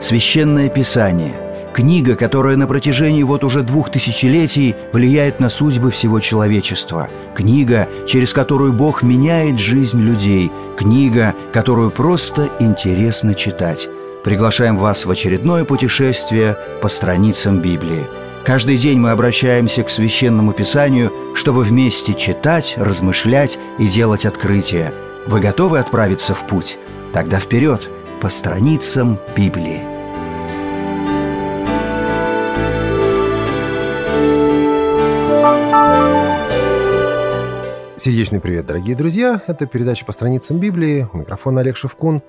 Священное Писание – книга, которая на протяжении вот уже 2000 летий влияет на судьбы всего человечества. Книга, через которую Бог меняет жизнь людей. Книга, которую просто интересно читать. Приглашаем вас в очередное путешествие по страницам Библии. Каждый день мы обращаемся к Священному Писанию, чтобы вместе читать, размышлять и делать открытия. Вы готовы отправиться в путь? Тогда вперед, по страницам Библии. Сердечный привет, дорогие друзья! Это передача «По страницам Библии». У микрофона Олег Шевкун.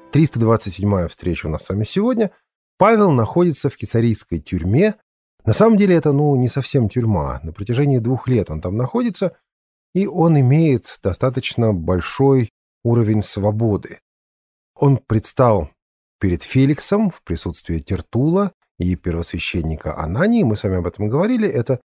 327-я встреча у нас с вами сегодня. Павел находится в кесарийской тюрьме. На самом деле это, не совсем тюрьма. На протяжении 2 лет он там находится, и он имеет достаточно большой уровень свободы. Он предстал перед Феликсом в присутствии Тертула и первосвященника Анании. Мы с вами об этом говорили. Это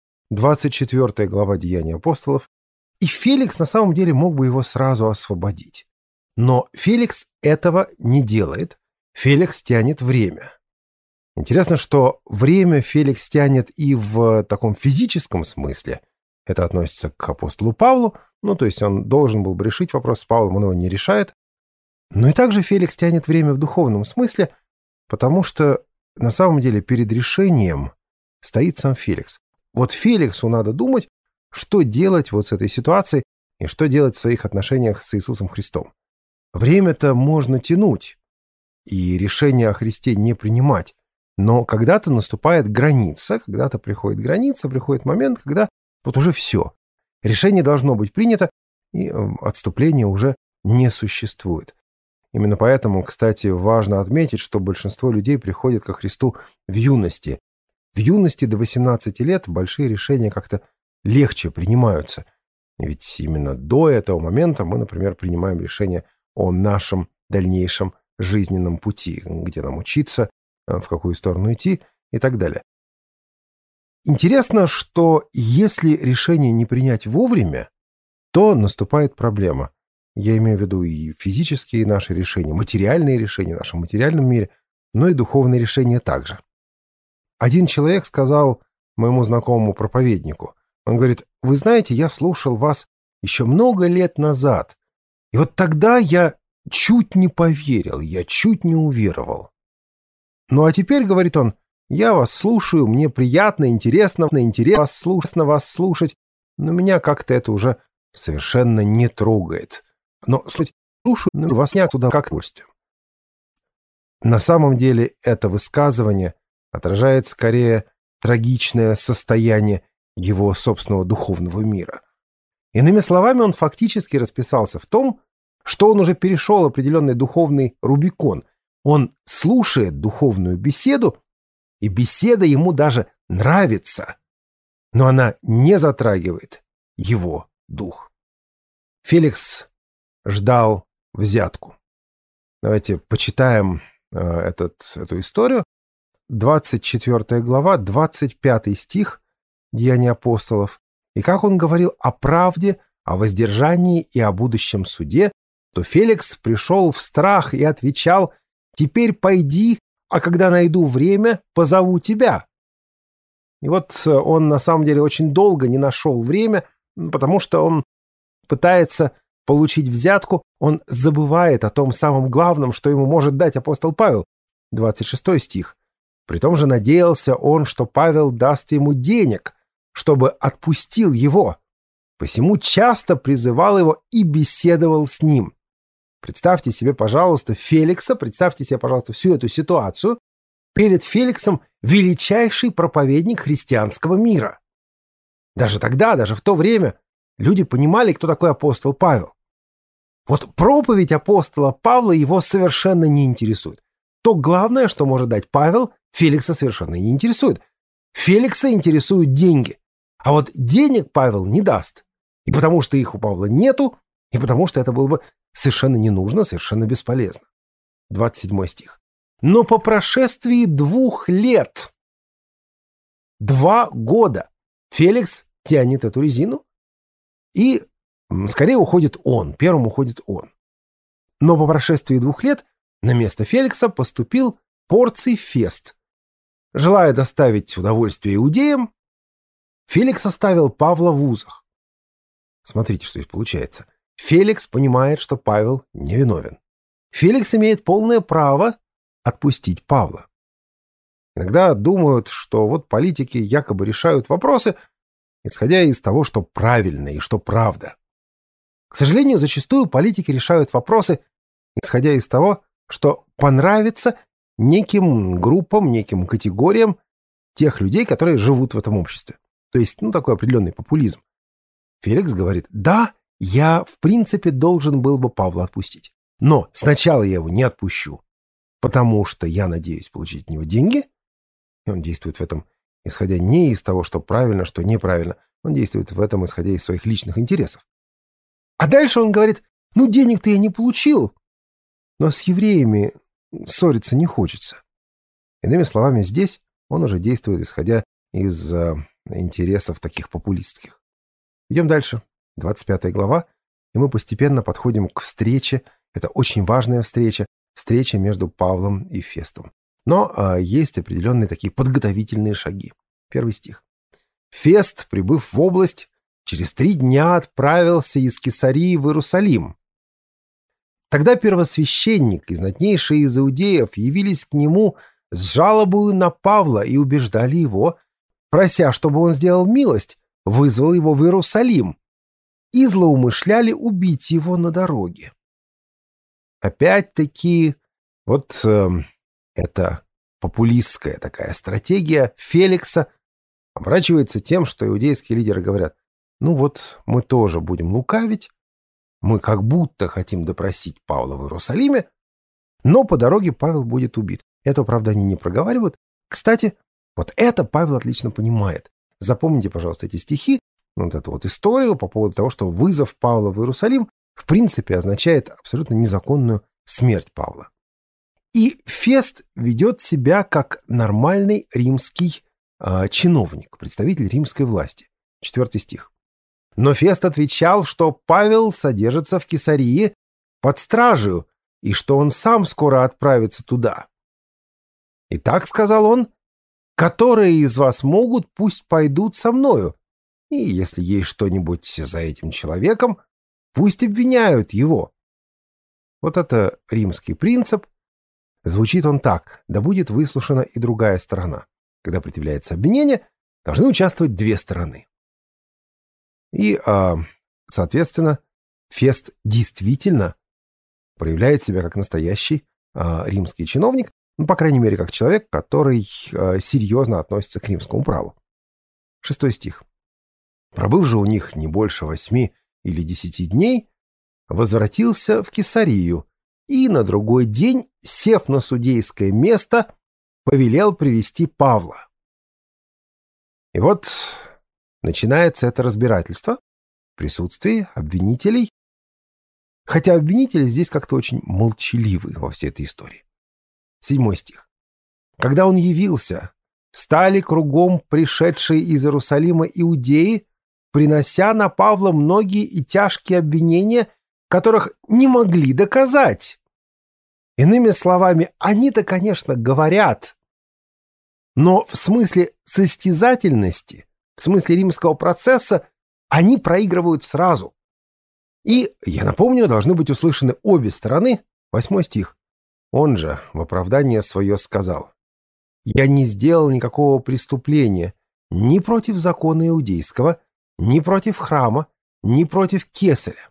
24 глава Деяний апостолов. И Феликс на самом деле мог бы его сразу освободить. Но Феликс этого не делает. Феликс тянет время. Интересно, что время Феликс тянет и в таком физическом смысле. Это относится к апостолу Павлу. То есть он должен был бы решить вопрос с Павлом, он его не решает. Но и также Феликс тянет время в духовном смысле, потому что на самом деле перед решением стоит сам Феликс. Вот Феликсу надо думать, что делать вот с этой ситуацией и что делать в своих отношениях с Иисусом Христом. Время-то можно тянуть и решение о Христе не принимать. Но когда-то наступает граница, когда-то приходит граница, приходит момент, когда вот уже все. Решение должно быть принято, и отступления уже не существует. Именно поэтому, кстати, важно отметить, что большинство людей приходят ко Христу в юности. В юности до 18 лет большие решения как-то легче принимаются. Ведь именно до этого момента мы, например, принимаем решение о нашем дальнейшем жизненном пути, где нам учиться, в какую сторону идти и так далее. Интересно, что если решение не принять вовремя, то наступает проблема. Я имею в виду и физические наши решения, материальные решения в нашем материальном мире, но и духовные решения также. Один человек сказал моему знакомому проповеднику, он говорит: «Вы знаете, я слушал вас еще много лет назад, и вот тогда я чуть не поверил, я чуть не уверовал. Ну а теперь, — говорит он, — я вас слушаю, мне приятно, интересно вас слушать, но меня как-то это уже совершенно не трогает. Но слушаю вас не туда как удовольствие». На самом деле это высказывание отражает скорее трагичное состояние его собственного духовного мира. Иными словами, он фактически расписался в том, что он уже перешел определенный духовный Рубикон. Он слушает духовную беседу, и беседа ему даже нравится, но она не затрагивает его дух. Феликс ждал взятку. Давайте почитаем эту историю. 24 глава, 25 стих Деяний апостолов. «И как он говорил о правде, о воздержании и о будущем суде, то Феликс пришел в страх и отвечал: „Теперь пойди, а когда найду время, позову тебя“». И вот он на самом деле очень долго не нашел время, потому что он пытается получить взятку, он забывает о том самом главном, что ему может дать апостол Павел. 26 стих. «При том же надеялся он, что Павел даст ему денег, чтобы отпустил его. Посему часто призывал его и беседовал с ним». Представьте себе, пожалуйста, Феликса, представьте себе, пожалуйста, всю эту ситуацию. Перед Феликсом величайший проповедник христианского мира. Даже тогда, даже в то время, люди понимали, кто такой апостол Павел. Вот проповедь апостола Павла его совершенно не интересует. То главное, что может дать Павел, Феликса совершенно не интересует. Феликса интересуют деньги. А вот денег Павел не даст. И потому что их у Павла нету, и потому что это было бы совершенно не нужно, совершенно бесполезно. 27 стих. «Но по прошествии 2 лет, 2 года, Феликс тянет эту резину, и скорее уходит он, первым уходит он. Но по прошествии 2 лет на место Феликса поступил Порций Фест. Желая доставить удовольствие иудеям, Феликс оставил Павла в узах. Смотрите, что здесь получается. Феликс понимает, что Павел невиновен. Феликс имеет полное право отпустить Павла. Иногда думают, что вот политики якобы решают вопросы, исходя из того, что правильно и что правда. К сожалению, зачастую политики решают вопросы, исходя из того, что понравится неким группам, неким категориям тех людей, которые живут в этом обществе. То есть, такой определенный популизм. Феликс говорит: да, я в принципе должен был бы Павла отпустить. Но сначала я его не отпущу, потому что я надеюсь получить от него деньги. И он действует в этом, исходя не из того, что правильно, что неправильно. Он действует в этом, исходя из своих личных интересов. А дальше он говорит: денег-то я не получил, но с евреями ссориться не хочется. Иными словами, здесь он уже действует, исходя из интересов таких популистских. Идем дальше. 25 глава, и мы постепенно подходим к встрече. Это очень важная встреча между Павлом и Фестом. Но есть определенные такие подготовительные шаги. 1 стих. Фест, прибыв в область, через 3 дня отправился из Кесарии в Иерусалим. Тогда первосвященник и знатнейшие из иудеев явились к нему с жалобою на Павла и убеждали его, прося, чтобы он сделал милость, вызвал его в Иерусалим, и злоумышляли убить его на дороге. Опять-таки, эта популистская такая стратегия Феликса оборачивается тем, что иудейские лидеры говорят: мы тоже будем лукавить, мы как будто хотим допросить Павла в Иерусалиме, но по дороге Павел будет убит. Это, правда, они не проговаривают. Кстати, это Павел отлично понимает. Запомните, пожалуйста, эти стихи, эту историю по поводу того, что вызов Павла в Иерусалим в принципе означает абсолютно незаконную смерть Павла. И Фест ведет себя как нормальный римский чиновник, представитель римской власти. 4 стих. Но Фест отвечал, что Павел содержится в Кесарии под стражей, и что он сам скоро отправится туда. «Итак, — сказал он, — которые из вас могут, пусть пойдут со мною, и если есть что-нибудь за этим человеком, пусть обвиняют его». Это римский принцип. Звучит он так: да будет выслушана и другая сторона. Когда предъявляется обвинение, должны участвовать 2 стороны. И, соответственно, Фест действительно проявляет себя как настоящий римский чиновник, по крайней мере, как человек, который серьезно относится к римскому праву. 6 стих. «Пробыв же у них не больше 8 или 10 дней, возвратился в Кесарию, и на другой день, сев на судейское место, повелел привести Павла». И начинается это разбирательство в присутствии обвинителей, хотя обвинители здесь как-то очень молчаливы во всей этой истории. 7 стих. «Когда он явился, стали кругом пришедшие из Иерусалима иудеи, принося на Павла многие и тяжкие обвинения, которых не могли доказать. Иными словами, они-то, конечно, говорят, но в смысле состязательности, в смысле римского процесса, они проигрывают сразу. И, я напомню, должны быть услышаны обе стороны. 8 стих. Он же в оправдание свое сказал: «Я не сделал никакого преступления ни против закона иудейского, ни против храма, ни против кесаря».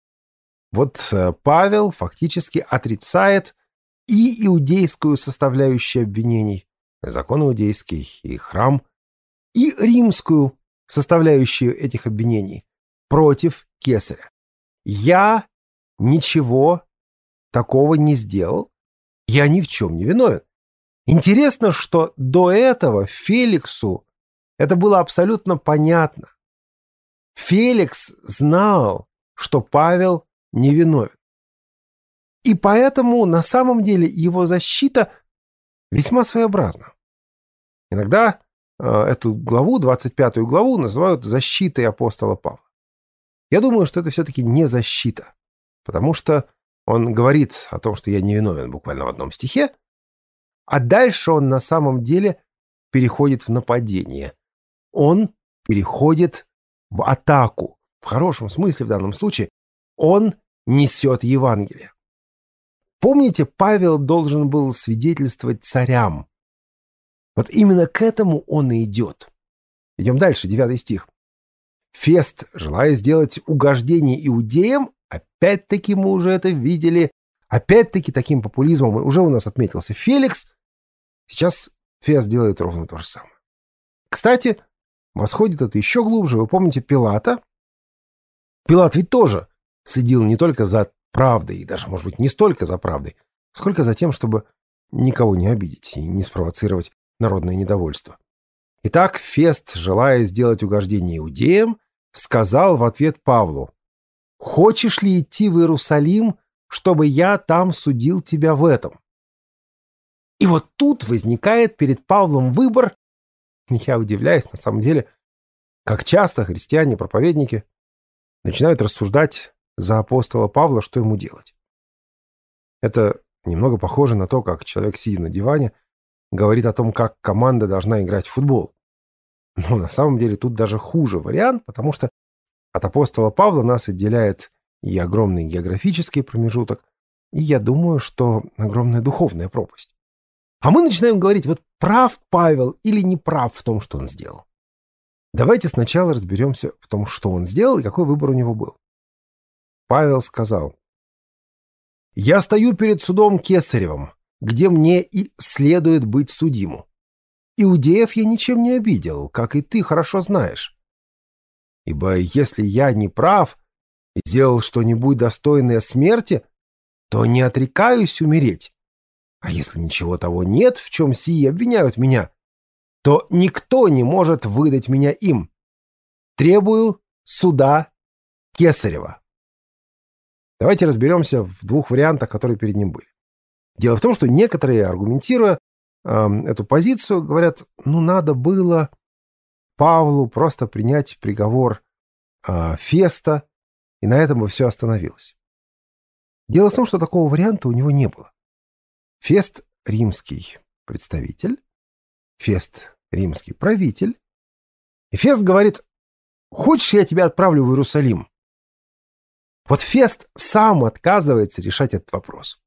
Павел фактически отрицает и иудейскую составляющую обвинений, закон иудейский и храм, и римскую составляющую этих обвинений против кесаря. Я ничего такого не сделал, я ни в чем не виновен. Интересно, что до этого Феликсу это было абсолютно понятно. Феликс знал, что Павел невиновен. И поэтому на самом деле его защита весьма своеобразна. Иногда эту главу, 25 главу, называют защитой апостола Павла. Я думаю, что это все-таки не защита, потому что он говорит о том, что я невиновен буквально в одном стихе, А дальше он на самом деле переходит в нападение. Он переходит в атаку. В хорошем смысле в данном случае он несет Евангелие. Помните, Павел должен был свидетельствовать царям. Вот именно к этому он и идет. Идем дальше, 9 стих. Фест, желая сделать угождение иудеям, опять-таки мы уже это видели, опять-таки таким популизмом уже у нас отметился Феликс. Сейчас Фест делает ровно то же самое. Кстати, восходит это еще глубже. Вы помните Пилата? Пилат ведь тоже следил не только за правдой, и даже, может быть, не столько за правдой, сколько за тем, чтобы никого не обидеть и не спровоцировать народное недовольство. Итак, Фест, желая сделать угождение иудеям, сказал в ответ Павлу: «Хочешь ли идти в Иерусалим, чтобы я там судил тебя в этом?» И вот тут возникает перед Павлом выбор. Я удивляюсь, на самом деле, как часто христиане-проповедники начинают рассуждать за апостола Павла, что ему делать. Это немного похоже на то, как человек, сидя на диване, говорит о том, как команда должна играть в футбол. Но на самом деле тут даже хуже вариант, потому что от апостола Павла нас отделяет и огромный географический промежуток, и я думаю, что огромная духовная пропасть. А мы начинаем говорить, вот прав Павел или не прав в том, что он сделал. Давайте сначала разберемся в том, что он сделал и какой выбор у него был. Павел сказал: «Я стою перед судом Кесаревым, где мне и следует быть судиму. Иудеев я ничем не обидел, как и ты хорошо знаешь. Ибо если я не прав и сделал что-нибудь достойное смерти, то не отрекаюсь умереть. А если ничего того нет, в чем сии обвиняют меня, то никто не может выдать меня им. Требую суда Кесарева». Давайте разберемся в двух вариантах, которые перед ним были. Дело в том, что некоторые, аргументируя эту позицию, говорят, надо было Павлу просто принять приговор Феста, и на этом бы все остановилось. Дело в том, что такого варианта у него не было. Фест — римский представитель, Фест — римский правитель, и Фест говорит: «Хочешь, я тебя отправлю в Иерусалим?» Вот Фест сам отказывается решать этот вопрос.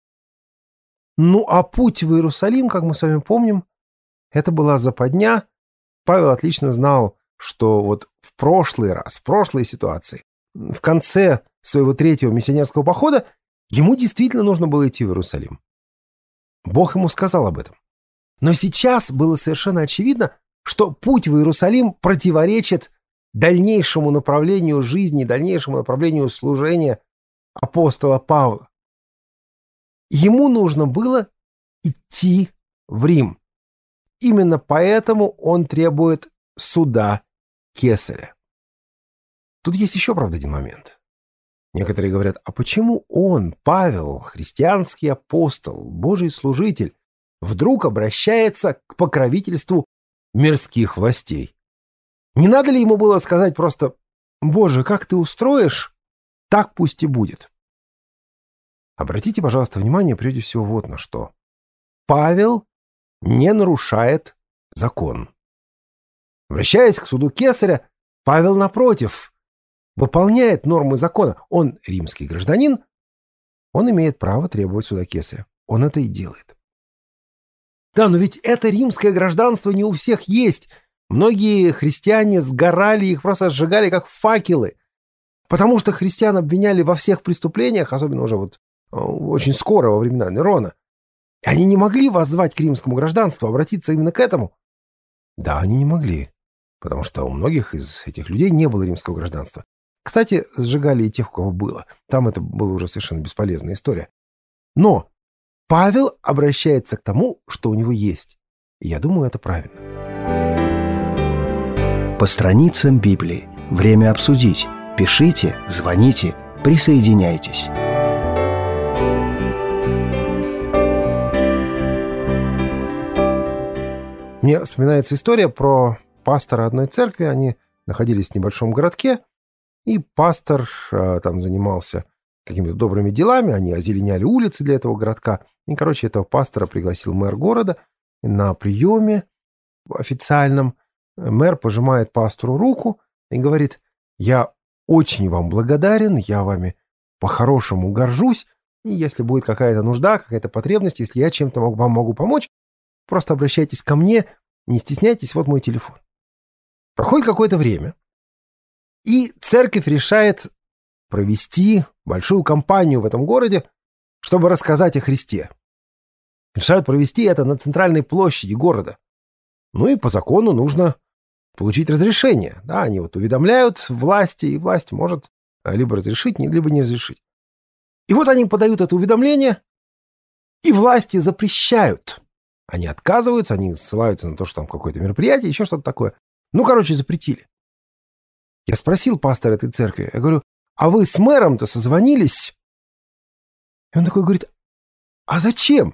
А путь в Иерусалим, как мы с вами помним, это была западня. Павел отлично знал, что вот в прошлый раз, в прошлой ситуации, в конце своего 3-го миссионерского похода, ему действительно нужно было идти в Иерусалим. Бог ему сказал об этом. Но сейчас было совершенно очевидно, что путь в Иерусалим противоречит дальнейшему направлению жизни, дальнейшему направлению служения апостола Павла. Ему нужно было идти в Рим. Именно поэтому он требует суда Кесаря. Тут есть еще, правда, один момент. Некоторые говорят, а почему он, Павел, христианский апостол, Божий служитель, вдруг обращается к покровительству мирских властей? Не надо ли ему было сказать просто: «Боже, как ты устроишь, так пусть и будет»? Обратите, пожалуйста, внимание прежде всего вот на что. Павел не нарушает закон. Обращаясь к суду Кесаря, Павел, напротив, выполняет нормы закона. Он римский гражданин, он имеет право требовать суда Кесаря. Он это и делает. Да, но ведь это римское гражданство не у всех есть. Многие христиане сгорали, их просто сжигали как факелы. Потому что христиан обвиняли во всех преступлениях, особенно уже очень скоро, во времена Нерона. И они не могли воззвать к римскому гражданству, обратиться именно к этому. Да, они не могли, потому что у многих из этих людей не было римского гражданства. Кстати, сжигали и тех, у кого было. Там это была уже совершенно бесполезная история. Но Павел обращается к тому, что у него есть. И я думаю, это правильно. По страницам Библии. Время обсудить. Пишите, звоните, присоединяйтесь. Мне вспоминается история про пастора одной церкви. Они находились в небольшом городке, и пастор там занимался какими-то добрыми делами, они озеленяли улицы для этого городка. И, короче, этого пастора пригласил мэр города на приеме официальном. Мэр пожимает пастору руку и говорит: «Я очень вам благодарен, я вами по-хорошему горжусь, и если будет какая-то нужда, какая-то потребность, если я чем-то вам могу помочь, просто обращайтесь ко мне, не стесняйтесь, вот мой телефон». Проходит какое-то время, и церковь решает провести большую кампанию в этом городе, чтобы рассказать о Христе. Решают провести это на центральной площади города. Ну и по закону нужно получить разрешение. Да, они вот уведомляют власти, и власть может либо разрешить, либо не разрешить. И вот они подают это уведомление, и власти запрещают. Они отказываются, они ссылаются на то, что там какое-то мероприятие, еще что-то такое. Ну, короче, запретили. Я спросил пастора этой церкви, я говорю: «А вы с мэром-то созвонились?» И он такой говорит: «А зачем?»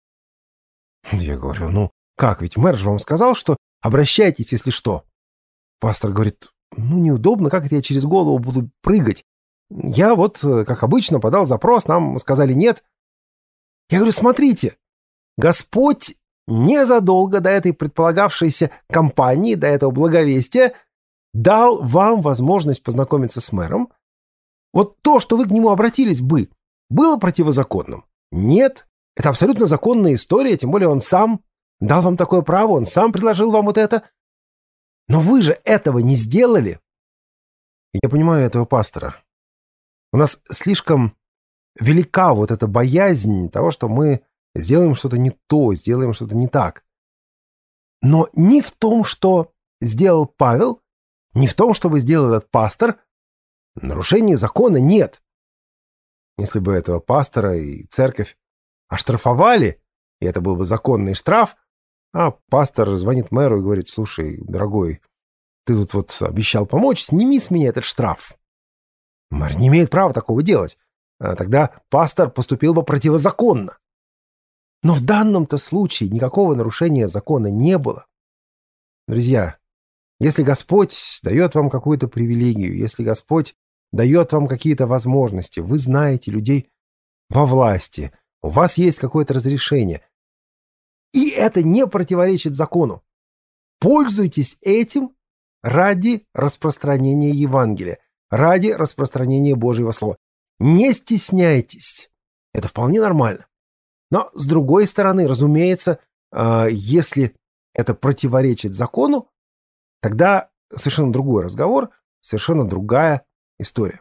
Я говорю: «Ну, как, ведь мэр же вам сказал, что обращайтесь, если что». Пастор говорит: «Ну, неудобно, как это я через голову буду прыгать? Я вот, как обычно, подал запрос, нам сказали нет». Я говорю: «Смотрите, Господь незадолго до этой предполагавшейся кампании, до этого благовестия, дал вам возможность познакомиться с мэром. Вот то, что вы к нему обратились бы, было противозаконным? Нет. Это абсолютно законная история, тем более он сам дал вам такое право, он сам предложил вам вот это. Но вы же этого не сделали». И я понимаю этого пастора. У нас слишком велика вот эта боязнь того, что мы сделаем что-то не то, сделаем что-то не так. Но ни в том, что сделал Павел, ни в том, что бы сделал этот пастор, нарушения закона нет. Если бы этого пастора и церковь оштрафовали, и это был бы законный штраф, а пастор звонит мэру и говорит: «Слушай, дорогой, ты тут вот обещал помочь, сними с меня этот штраф». Мэр не имеет права такого делать. А тогда пастор поступил бы противозаконно. Но в данном-то случае никакого нарушения закона не было. Друзья, если Господь дает вам какую-то привилегию, если Господь дает вам какие-то возможности, вы знаете людей во власти, у вас есть какое-то разрешение, и это не противоречит закону, пользуйтесь этим ради распространения Евангелия, ради распространения Божьего Слова. Не стесняйтесь. Это вполне нормально. Но, с другой стороны, разумеется, если это противоречит закону, тогда совершенно другой разговор, совершенно другая история.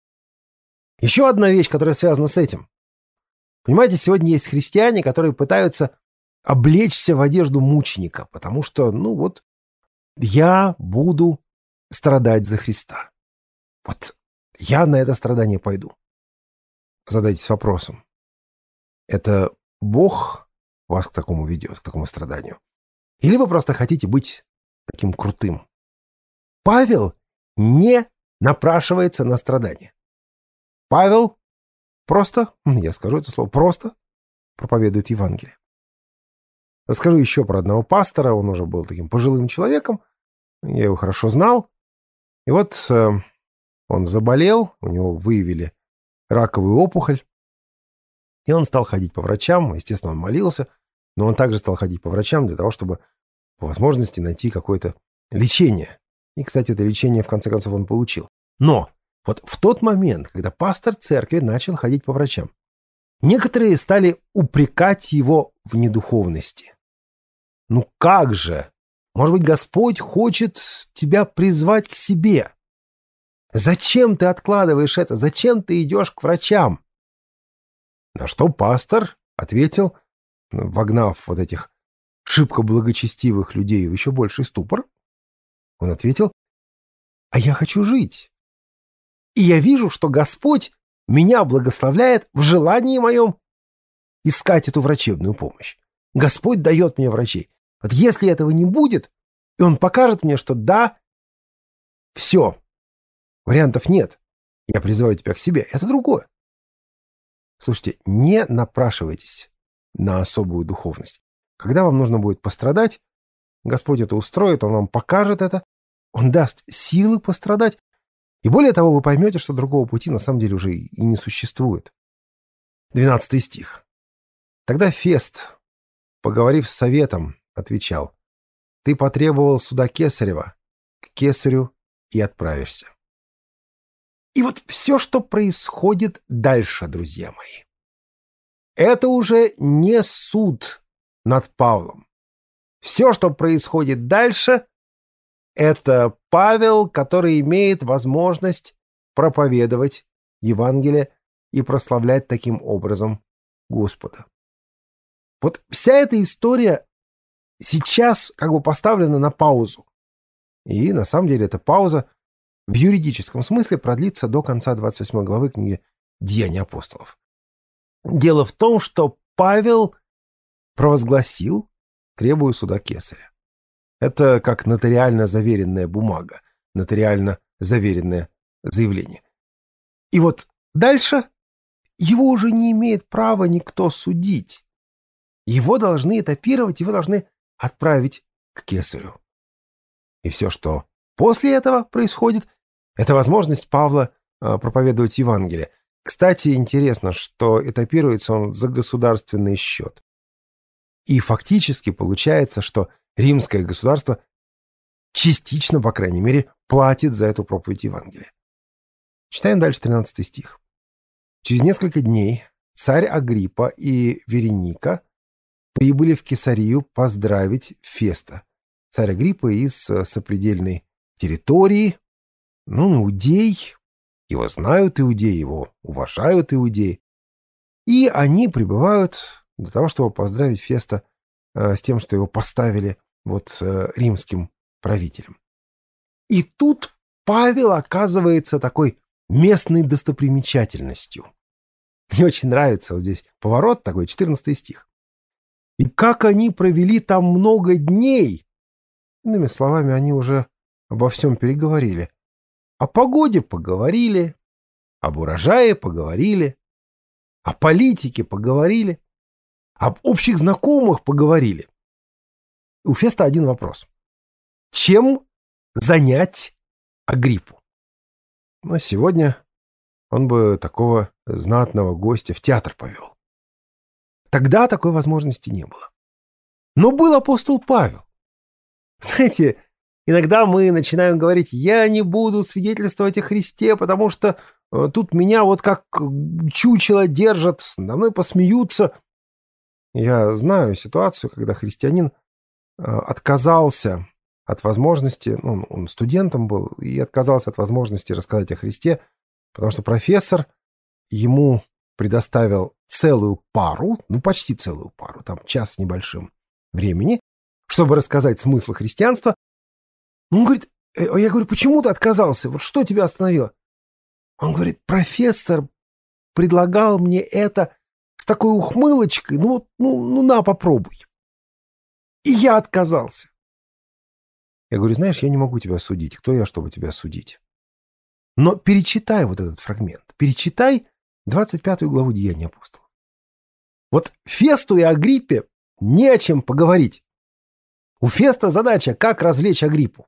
Еще одна вещь, которая связана с этим. Понимаете, сегодня есть христиане, которые пытаются облечься в одежду мученика, потому что, ну вот, я буду страдать за Христа. Вот я на это страдание пойду. Задайтесь вопросом. Это Бог вас к такому ведет, к такому страданию? Или вы просто хотите быть таким крутым? Павел не напрашивается на страдания. Павел просто, я скажу это слово, просто проповедует Евангелие. Расскажу еще про одного пастора. Он уже был таким пожилым человеком. Я его хорошо знал. И вот он заболел, у него выявили раковую опухоль. И он стал ходить по врачам. Естественно, он молился, но он также стал ходить по врачам для того, чтобы по возможности найти какое-то лечение. И, кстати, это лечение, в конце концов, он получил. Но вот в тот момент, когда пастор церкви начал ходить по врачам, некоторые стали упрекать его в недуховности. Ну как же? Может быть, Господь хочет тебя призвать к себе? Зачем ты откладываешь это? Зачем ты идешь к врачам? На что пастор ответил, вогнав вот этих шибко благочестивых людей в еще больший ступор, он ответил: «А я хочу жить. И я вижу, что Господь меня благословляет в желании моем искать эту врачебную помощь. Господь дает мне врачей. Вот если этого не будет, и Он покажет мне, что да, все, вариантов нет, я призываю тебя к себе, это другое». Слушайте, не напрашивайтесь на особую духовность. Когда вам нужно будет пострадать, Господь это устроит, Он вам покажет это, Он даст силы пострадать. И более того, вы поймете, что другого пути на самом деле уже и не существует. 12 стих. Тогда Фест, поговорив с советом, отвечал: «Ты потребовал суда Кесарева, к Кесарю и отправишься». И вот все, что происходит дальше, друзья мои, это уже не суд над Павлом. Все, что происходит дальше, это Павел, который имеет возможность проповедовать Евангелие и прославлять таким образом Господа. Вот вся эта история сейчас как бы поставлена на паузу. И на самом деле эта пауза в юридическом смысле продлится до конца 28 главы книги «Деяния апостолов». Дело в том, что Павел провозгласил: «Требую суда Кесаря». Это как нотариально заверенная бумага, нотариально заверенное заявление. И вот дальше его уже не имеет права никто судить. Его должны этапировать, его должны отправить к Кесарю. И все, что после этого происходит, это возможность Павла проповедовать Евангелие. Кстати, интересно, что этапируется он за государственный счет. И фактически получается, что римское государство частично, по крайней мере, платит за эту проповедь Евангелия. Читаем дальше 13 стих. Через несколько дней царь Агриппа и Вереника прибыли в Кесарию поздравить Феста. Царь Агриппа из сопредельной территории, он иудей, его знают иудеи, его уважают иудеи. И они прибывают для того, чтобы поздравить Феста с тем, что его поставили римским правителем. И тут Павел оказывается такой местной достопримечательностью. Мне очень нравится вот здесь поворот такой, 14 стих. «И как они провели там много дней!» Иными словами, они уже обо всем переговорили. О погоде поговорили, об урожае поговорили, о политике поговорили, об общих знакомых поговорили. У Феста один вопрос. Чем занять Агриппу? Но сегодня он бы такого знатного гостя в театр повел. Тогда такой возможности не было. Но был апостол Павел. Знаете, иногда мы начинаем говорить: я не буду свидетельствовать о Христе, потому что тут меня вот как чучело держат, надо мной посмеются. Я знаю ситуацию, когда христианин отказался от возможности, он студентом был, и отказался от возможности рассказать о Христе, потому что профессор ему предоставил целую пару, почти целую пару, там час с небольшим времени, чтобы рассказать смысл христианства. Он говорит: я говорю, почему ты отказался? Вот что тебя остановило? Он говорит: профессор предлагал мне это с такой ухмылочкой, на, попробуй. И я отказался. Я говорю: знаешь, я не могу тебя судить. Кто я, чтобы тебя судить? Но перечитай вот этот фрагмент. Перечитай 25 главу Деяний апостолов. Вот Фесту и Агриппе не о чем поговорить. У Феста задача, как развлечь Агриппу.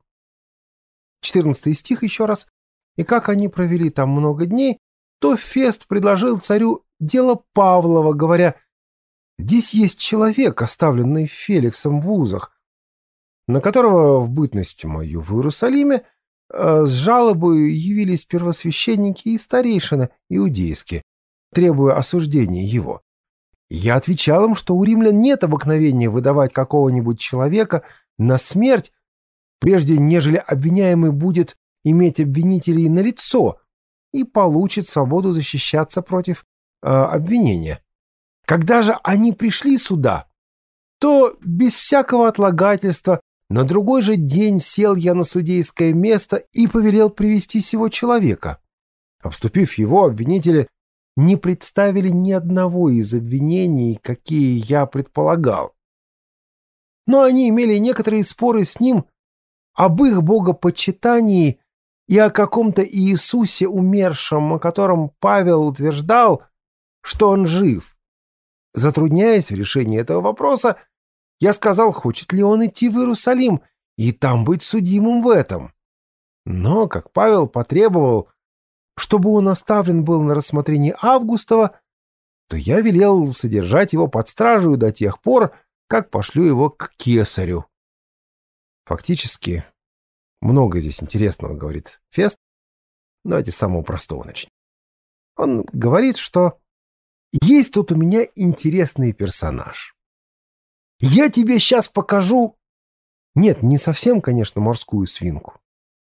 14 стих еще раз. «И как они провели там много дней, то Фест предложил царю дело Павлова, говоря: здесь есть человек, оставленный Феликсом в узах, на которого в бытность мою в Иерусалиме с жалобой явились первосвященники и старейшины иудейские, требуя осуждения его. Я отвечал им, что у римлян нет обыкновения выдавать какого-нибудь человека на смерть, прежде нежели обвиняемый будет иметь обвинителей налицо и получит свободу защищаться против обвинения. Когда же они пришли сюда, то без всякого отлагательства на другой же день сел я на судейское место и повелел привести сего человека. Обступив его, обвинители не представили ни одного из обвинений, какие я предполагал. Но они имели некоторые споры с ним об их богопочитании и о каком-то Иисусе умершем, о котором Павел утверждал, что он жив. Затрудняясь в решении этого вопроса, я сказал, хочет ли он идти в Иерусалим и там быть судимым в этом. Но, как Павел потребовал, чтобы он оставлен был на рассмотрении Августова, то я велел содержать его под стражей до тех пор, как пошлю его к кесарю. Фактически, много здесь интересного, говорит Фест. Давайте с самого простого начнем. Он говорит, что есть тут у меня интересный персонаж. Я тебе сейчас покажу... Нет, не совсем, конечно, морскую свинку,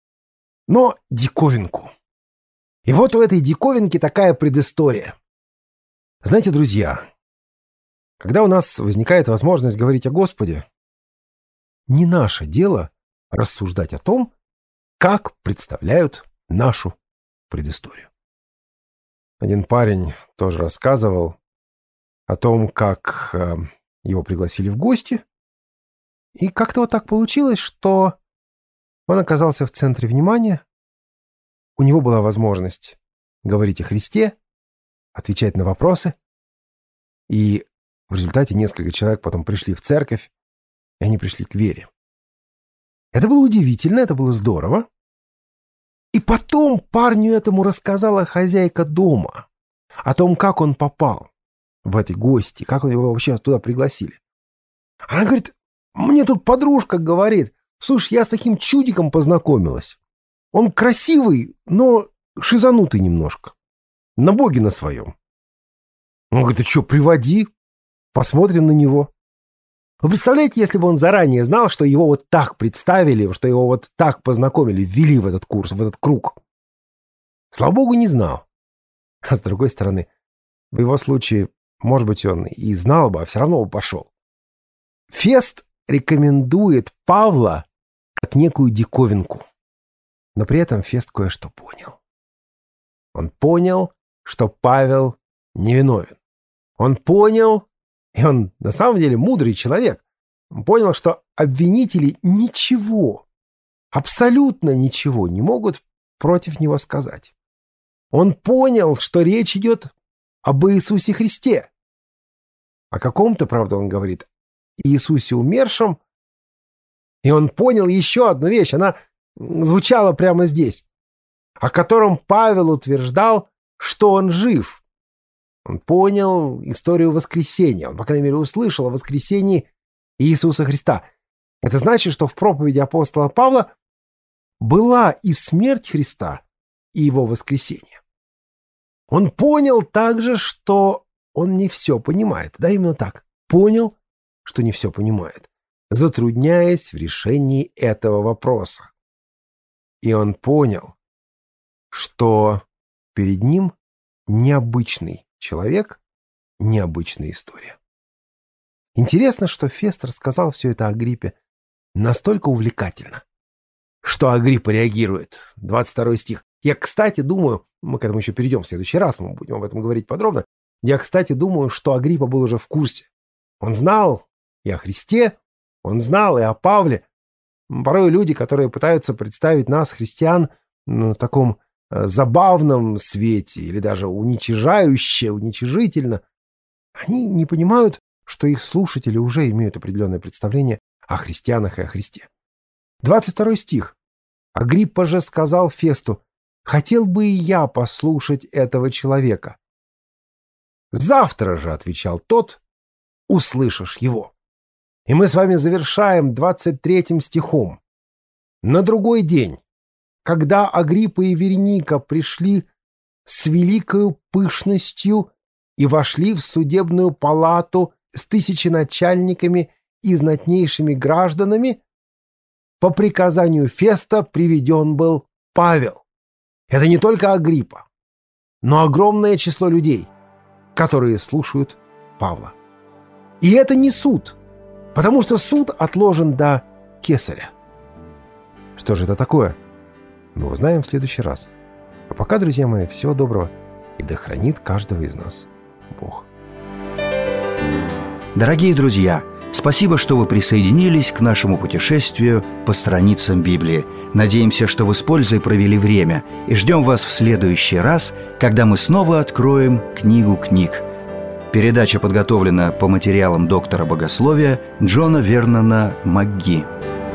но диковинку. И вот у этой диковинки такая предыстория. Знаете, друзья, когда у нас возникает возможность говорить о Господе, не наше дело рассуждать о том, как представляют нашу предысторию. Один парень тоже рассказывал о том, как его пригласили в гости, и как-то вот так получилось, что он оказался в центре внимания, у него была возможность говорить о Христе, отвечать на вопросы, и в результате несколько человек потом пришли в церковь, и они пришли к вере. Это было удивительно, это было здорово. И потом парню этому рассказала хозяйка дома о том, как он попал в эти гости, как его вообще туда пригласили. Она говорит, мне тут подружка говорит, слушай, я с таким чудиком познакомилась. Он красивый, но шизанутый немножко. На боге на своем. Он говорит, ты что, приводи, посмотрим на него. Вы представляете, если бы он заранее знал, что его вот так представили, что его вот так познакомили, ввели в этот курс, в этот круг. Слава богу, не знал. А с другой стороны, в его случае, может быть, он и знал бы, а все равно бы пошел. Фест рекомендует Павла как некую диковинку. Но при этом Фест кое-что понял. Он понял, что Павел невиновен. Он понял, и он на самом деле мудрый человек, он понял, что обвинители ничего, абсолютно ничего не могут против него сказать. Он понял, что речь идет об Иисусе Христе. О каком-то, правда, он говорит, Иисусе умершем. И он понял еще одну вещь, она звучала прямо здесь, о котором Павел утверждал, что он жив. Он понял историю воскресения, он, по крайней мере, услышал о воскресении Иисуса Христа. Это значит, что в проповеди апостола Павла была и смерть Христа, и его воскресение. Он понял также, что он не все понимает. Да, именно так. Понял, что не все понимает, затрудняясь в решении этого вопроса. И он понял, что перед ним необычный человек, необычная история. Интересно, что Фест рассказал все это Агриппе настолько увлекательно, что Агриппа реагирует. 22 стих. Я, кстати, думаю, мы к этому еще перейдем в следующий раз, мы будем об этом говорить подробно. Я, кстати, думаю, что Агриппа был уже в курсе. Он знал и о Христе, он знал и о Павле. Порой люди, которые пытаются представить нас, христиан, в таком забавном свете или даже уничижительно, они не понимают, что их слушатели уже имеют определенное представление о христианах и о Христе. 22 стих. Агриппа же сказал Фесту, «Хотел бы и я послушать этого человека». «Завтра же», — отвечал тот, — «услышишь его». И мы с вами завершаем 23 стихом. «На другой день, когда Агриппа и Вереника пришли с великою пышностью и вошли в судебную палату с тысяченачальниками и знатнейшими гражданами, по приказанию Феста приведен был Павел». Это не только Агриппа, но огромное число людей, которые слушают Павла. И это не суд, потому что суд отложен до кесаря. Что же это такое? Мы узнаем в следующий раз. А пока, друзья мои, всего доброго, и да хранит каждого из нас Бог. Дорогие друзья, спасибо, что вы присоединились к нашему путешествию по страницам Библии. Надеемся, что вы с пользой провели время, и ждем вас в следующий раз, когда мы снова откроем книгу книг. Передача подготовлена по материалам доктора богословия Джона Вернона МакГи.